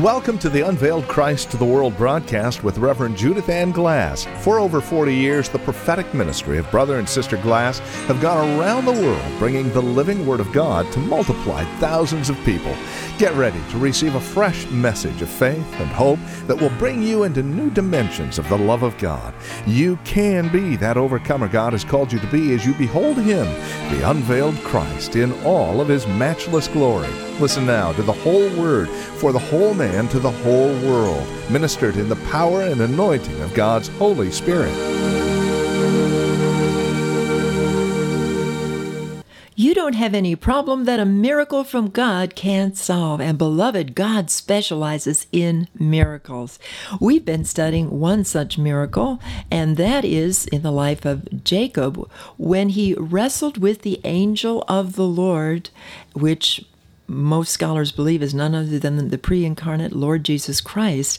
Welcome to the Unveiled Christ to the World broadcast with Reverend Judith Ann Glass. For over 40 years, the prophetic ministry of Brother and Sister Glass have gone around the world bringing the living Word of God to multiply thousands of people. Get ready to receive a fresh message of faith and hope that will bring you into new dimensions of the love of God. You can be that overcomer God has called you to be as you behold Him, the unveiled Christ, in all of His matchless glory. Listen now to the whole Word for the whole man to the whole world, ministered in the power and anointing of God's Holy Spirit. You don't have any problem that a miracle from God can't solve. And beloved, God specializes in miracles. We've been studying one such miracle, and that is in the life of Jacob when he wrestled with the angel of the Lord, which most scholars believe is none other than the pre-incarnate Lord Jesus Christ,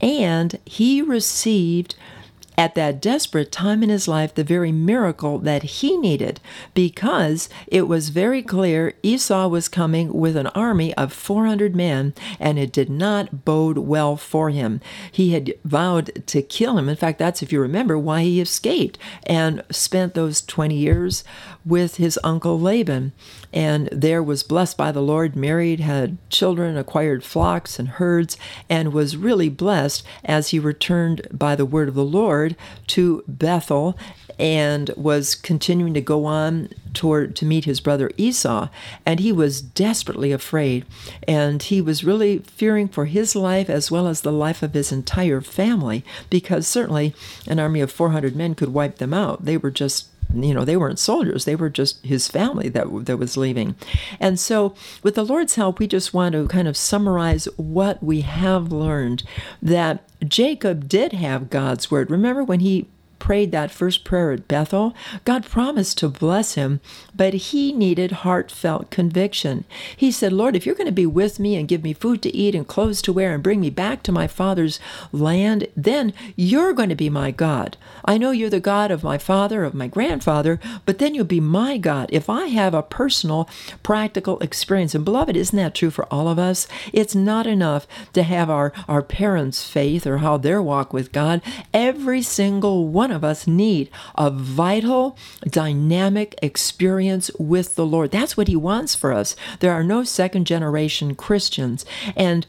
and he received at that desperate time in his life the very miracle that he needed, because it was very clear Esau was coming with an army of 400 men, and it did not bode well for him. He had vowed to kill him. In fact, that's, if you remember, why he escaped and spent those 20 years with his uncle Laban, and there was blessed by the Lord, married, had children, acquired flocks and herds, and was really blessed as he returned by the word of the Lord to Bethel and was continuing to go on to meet his brother Esau. And he was desperately afraid, and he was really fearing for his life as well as the life of his entire family, because certainly an army of 400 men could wipe them out. They were just, they weren't soldiers. They were just his family that was leaving. And so with the Lord's help, we just want to kind of summarize what we have learned, that Jacob did have God's word. Remember when he prayed that first prayer at Bethel? God promised to bless him, but he needed heartfelt conviction. He said, Lord, if you're going to be with me and give me food to eat and clothes to wear and bring me back to my father's land, then you're going to be my God. I know you're the God of my father, of my grandfather, but then you'll be my God if I have a personal, practical experience. And beloved, isn't that true for all of us? It's not enough to have our parents' faith or how their walk with God. Every single one of us need a vital, dynamic experience with the Lord. That's what He wants for us. There are no second-generation Christians. And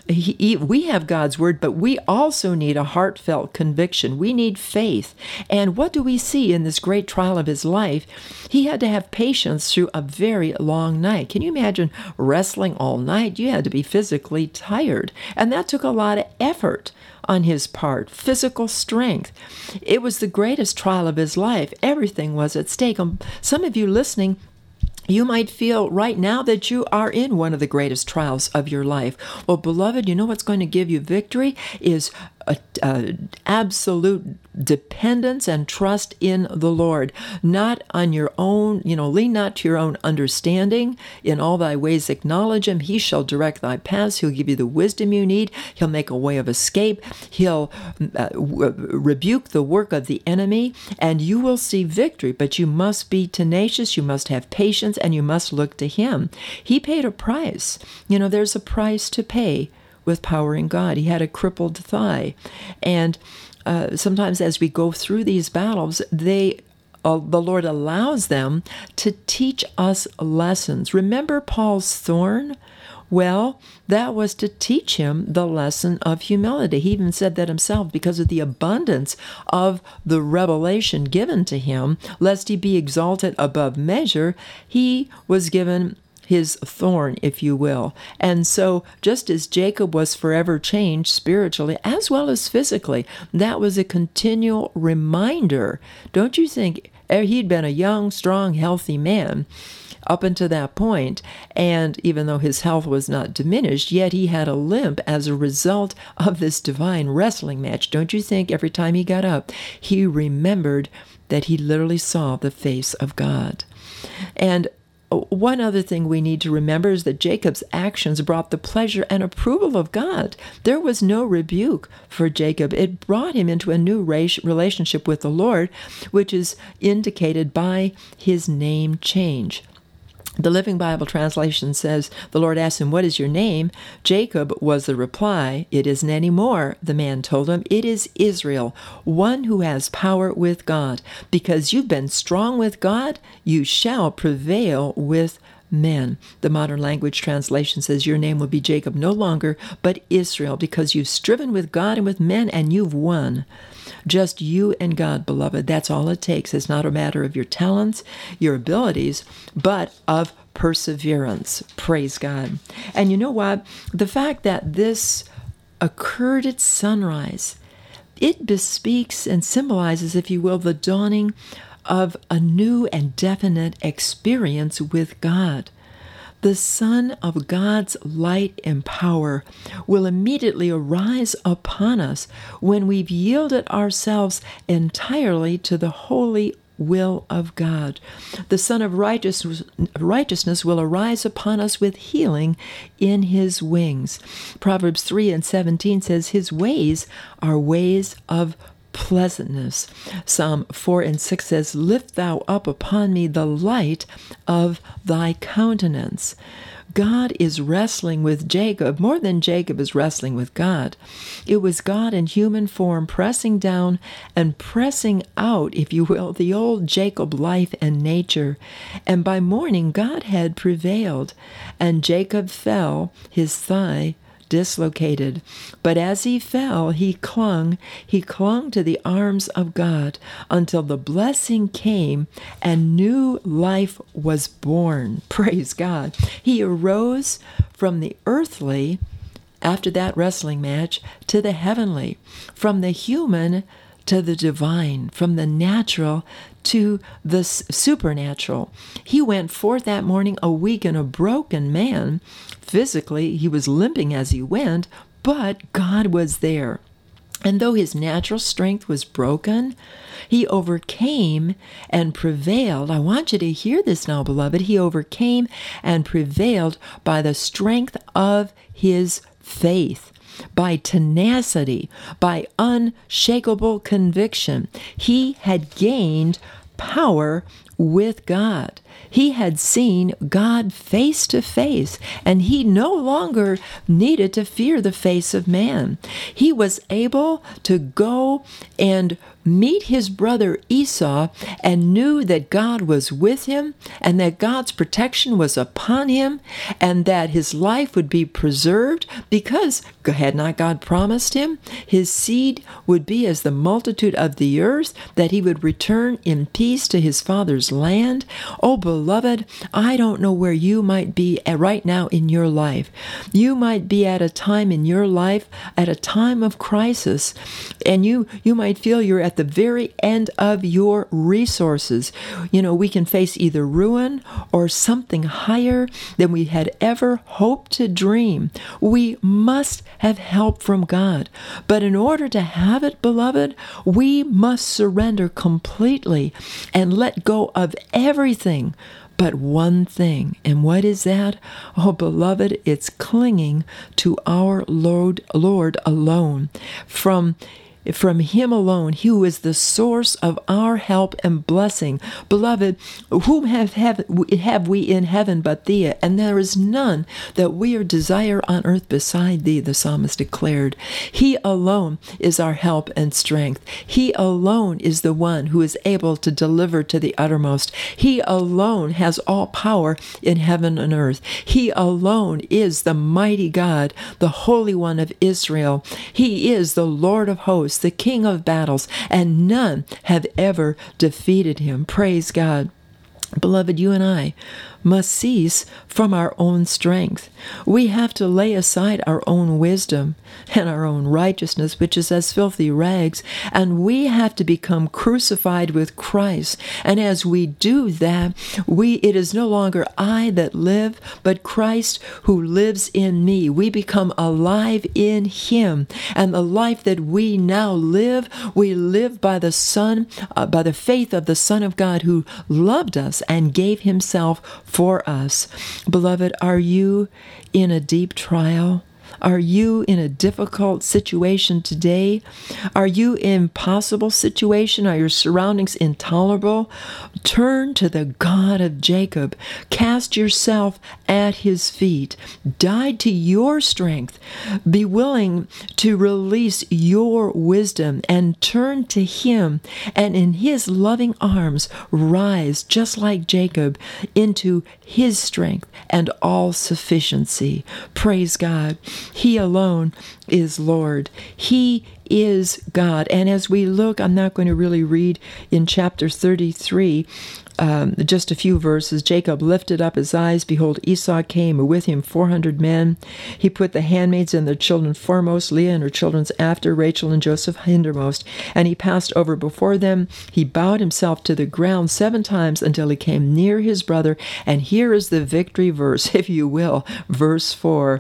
we have God's word, but we also need a heartfelt conviction. We need faith. And what do we see in this great trial of his life? He had to have patience through a very long night. Can you imagine wrestling all night? You had to be physically tired. And that took a lot of effort on his part, physical strength. It was the greatest trial of his life. Everything was at stake. Some of you listening, you might feel right now that you are in one of the greatest trials of your life. Well, beloved, you know what's going to give you victory is absolute dependence and trust in the Lord, not on your own, lean not to your own understanding. In all thy ways acknowledge Him. He shall direct thy paths. He'll give you the wisdom you need. He'll make a way of escape. He'll rebuke the work of the enemy, and you will see victory. But you must be tenacious. You must have patience, and you must look to Him. He paid a price. There's a price to pay with power in God. He had a crippled thigh. And sometimes as we go through these battles, the Lord allows them to teach us lessons. Remember Paul's thorn? Well, that was to teach him the lesson of humility. He even said that himself, because of the abundance of the revelation given to him, lest he be exalted above measure, he was given his thorn, if you will. And so just as Jacob was forever changed spiritually as well as physically, that was a continual reminder. Don't you think he'd been a young, strong, healthy man up until that point, and even though his health was not diminished, yet he had a limp as a result of this divine wrestling match. Don't you think every time he got up, he remembered that he literally saw the face of God? And one other thing we need to remember is that Jacob's actions brought the pleasure and approval of God. There was no rebuke for Jacob. It brought him into a new relationship with the Lord, which is indicated by his name change. The Living Bible translation says, the Lord asked him, "What is your name?" Jacob was the reply. "It isn't any more," the man told him. "It is Israel, one who has power with God. Because you've been strong with God, you shall prevail with men." The Modern Language Translation says, "Your name will be Jacob no longer, but Israel, because you've striven with God and with men, and you've won." Just you and God, beloved. That's all it takes. It's not a matter of your talents, your abilities, but of perseverance. Praise God. And you know what? The fact that this occurred at sunrise, it bespeaks and symbolizes, if you will, the dawning of a new and definite experience with God. The sun of God's light and power will immediately arise upon us when we've yielded ourselves entirely to the holy will of God. The Son of righteousness will arise upon us with healing in his wings. Proverbs 3:17 says, "His ways are ways of pleasantness." Psalm 4:6 says, "Lift thou up upon me the light of thy countenance." God is wrestling with Jacob more than Jacob is wrestling with God. It was God in human form pressing down and pressing out, if you will, the old Jacob life and nature. And by morning, God had prevailed, and Jacob fell, his thigh dislocated. But as he fell, he clung to the arms of God until the blessing came and new life was born. Praise God. He arose from the earthly, after that wrestling match, to the heavenly, from the human to the divine, from the natural to the supernatural. He went forth that morning a weak and a broken man. Physically, he was limping as he went, but God was there. And though his natural strength was broken, he overcame and prevailed. I want you to hear this now, beloved. He overcame and prevailed by the strength of his faith, by tenacity, by unshakable conviction. He had gained power with God. He had seen God face to face, and he no longer needed to fear the face of man. He was able to go and meet his brother Esau and knew that God was with him and that God's protection was upon him and that his life would be preserved because had not God promised him his seed would be as the multitude of the earth, that he would return in peace to his father's land. Oh, beloved, I don't know where you might be right now in your life. You might be at a time in your life, at a time of crisis, and you might feel you're at the very end of your resources. You know, we can face either ruin or something higher than we had ever hoped to dream. We must have help from God. But in order to have it, beloved, we must surrender completely and let go of everything but one thing. And what is that? Oh, beloved, it's clinging to our Lord alone. From him alone, who is the source of our help and blessing. Beloved, whom have we in heaven but thee? And there is none that we desire on earth beside thee, the psalmist declared. He alone is our help and strength. He alone is the one who is able to deliver to the uttermost. He alone has all power in heaven and earth. He alone is the mighty God, the Holy One of Israel. He is the Lord of hosts, the King of battles, and none have ever defeated him. Praise God. Beloved, you and I must cease from our own strength. We have to lay aside our own wisdom and our own righteousness, which is as filthy rags, and we have to become crucified with Christ. And as we do that, it is no longer I that live, but Christ who lives in me. We become alive in him, and the life that we now live, we live by the faith of the Son of God who loved us and gave himself for us. Beloved, are you in a deep trial? Are you in a difficult situation today? Are you in an impossible situation? Are your surroundings intolerable? Turn to the God of Jacob. Cast yourself at his feet. Die to your strength. Be willing to release your wisdom and turn to him, and in his loving arms rise, just like Jacob, into his strength and all sufficiency. Praise God. He alone is Lord. He is God. And as we look, I'm not going to really read in chapter 33, just a few verses. Jacob lifted up his eyes. Behold, Esau came, and with him 400 men. He put the handmaids and their children foremost, Leah and her children after, Rachel and Joseph hindermost. And he passed over before them. He bowed himself to the ground 7 times until he came near his brother. And here is the victory verse, if you will, verse 4.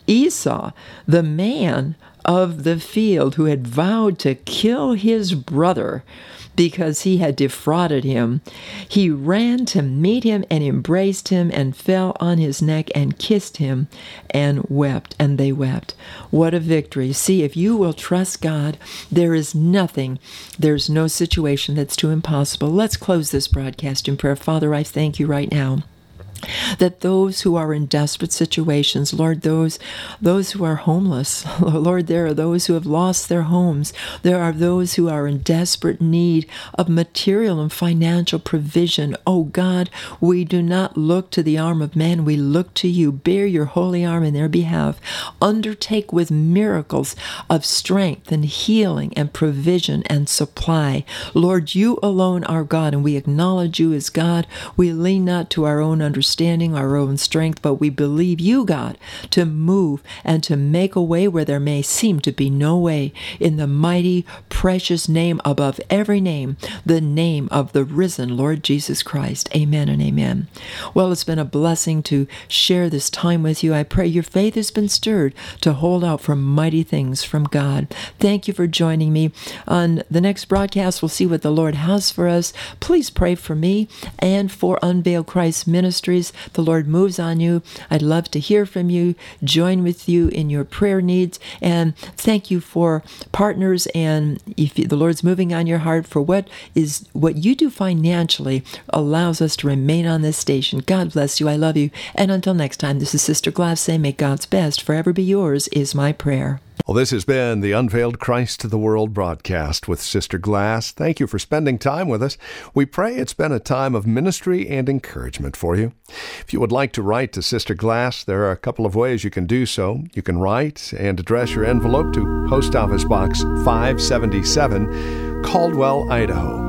Esau, the man of the field who had vowed to kill his brother because he had defrauded him, he ran to meet him and embraced him and fell on his neck and kissed him and wept, and they wept. What a victory. See, if you will trust God, there is nothing, there's no situation that's too impossible. Let's close this broadcast in prayer. Father, I thank you right now that those who are in desperate situations, Lord, those who are homeless, Lord, there are those who have lost their homes. There are those who are in desperate need of material and financial provision. Oh God, we do not look to the arm of man. We look to you. Bear your holy arm in their behalf. Undertake with miracles of strength and healing and provision and supply. Lord, you alone are God, and we acknowledge you as God. We lean not to our own understanding, our own strength, but we believe you, God, to move and to make a way where there may seem to be no way. In the mighty, precious name above every name, the name of the risen Lord Jesus Christ. Amen and amen. Well, it's been a blessing to share this time with you. I pray your faith has been stirred to hold out for mighty things from God. Thank you for joining me. On the next broadcast, we'll see what the Lord has for us. Please pray for me and for Unveiled Christ Ministries. The Lord moves on you. I'd love to hear from you, join with you in your prayer needs, and thank you for partners. And if the Lord's moving on your heart for what you do financially allows us to remain on this station. God bless you. I love you. And until next time, this is Sister Glass saying, may God's best forever be yours is my prayer. Well, this has been the Unveiled Christ to the World broadcast with Sister Glass. Thank you for spending time with us. We pray it's been a time of ministry and encouragement for you. If you would like to write to Sister Glass, there are a couple of ways you can do so. You can write and address your envelope to Post Office Box 577, Caldwell, Idaho.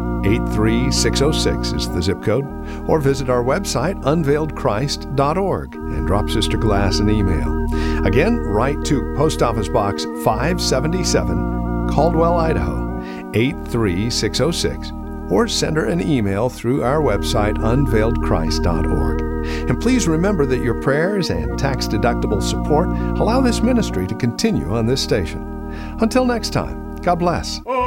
83606 is the zip code, or visit our website, unveiledchrist.org, and drop Sister Glass an email. Again, write to Post Office Box 577, Caldwell, Idaho, 83606, or send her an email through our website, unveiledchrist.org. And please remember that your prayers and tax-deductible support allow this ministry to continue on this station. Until next time, God bless.